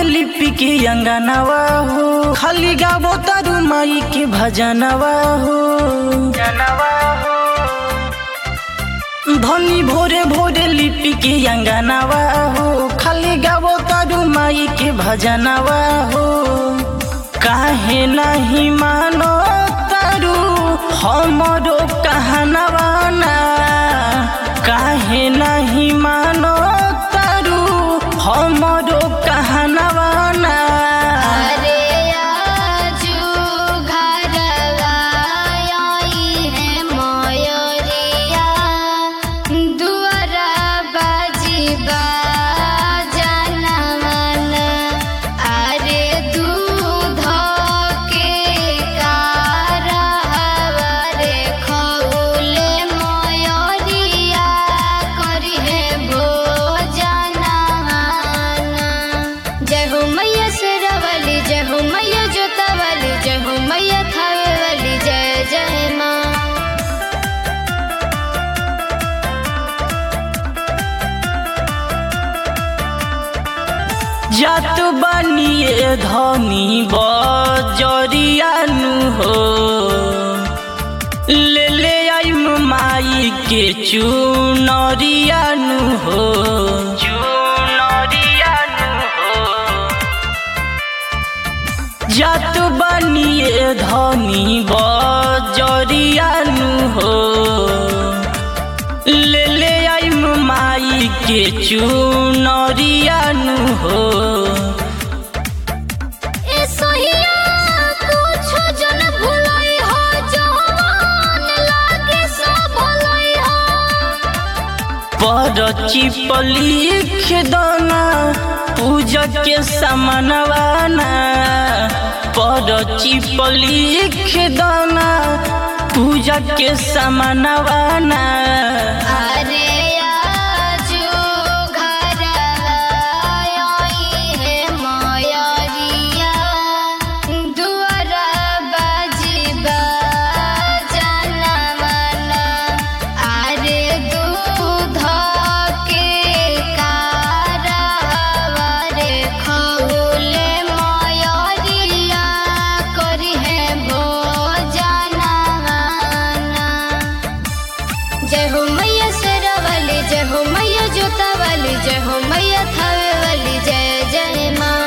लिपि के अंगनवा हो, खाली गावो तारू माई के भजनवा हो। धनी भोरे भोरे लिपि के अंगनवा हो, खाली गावो तारू माई के भजनवा हो। काहे नहीं मानो तारू हमरो कहनवा ना, काहे नहीं मानो तारू हमरो कहनवा ना। जात बनिए धनी बजरिया नु हो, ले ले आई माई के चुनरिया नु हो। जात बनिए धनी बजरिया नु हो, ले ले आई माई के चुनरिया नु हो। परची पर लिख दना पूजा के सामनवा ना, परची पर लिख दना पूजा के सामनवा ना। जय हो मैया शेरा वाली, जय हो मैया जोता वाली, जय हो मैया थावे वाली, जय जय माँ।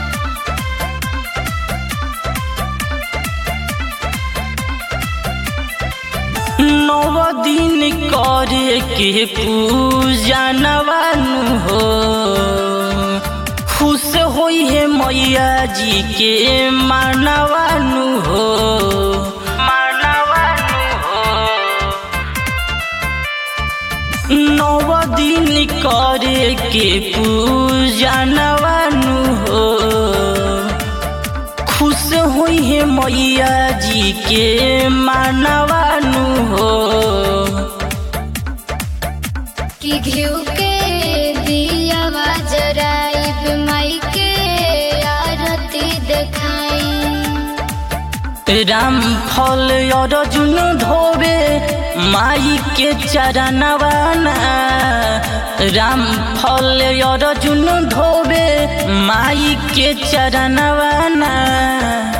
नौ दिन करे के पूजा नवानु हो, खुश होई है मैया जी के मानवानु हो। नौ दिन करे के पूजा नवानु हो, खुश हुई है मैया जी के मानवानु हो। कि घिउ के दिया जराइब माई के आरती देखाई, राम फल अर्जुन धोबे माई के चरणवा ना, राम फल अर्जुन धोबे माई के चरणवा ना।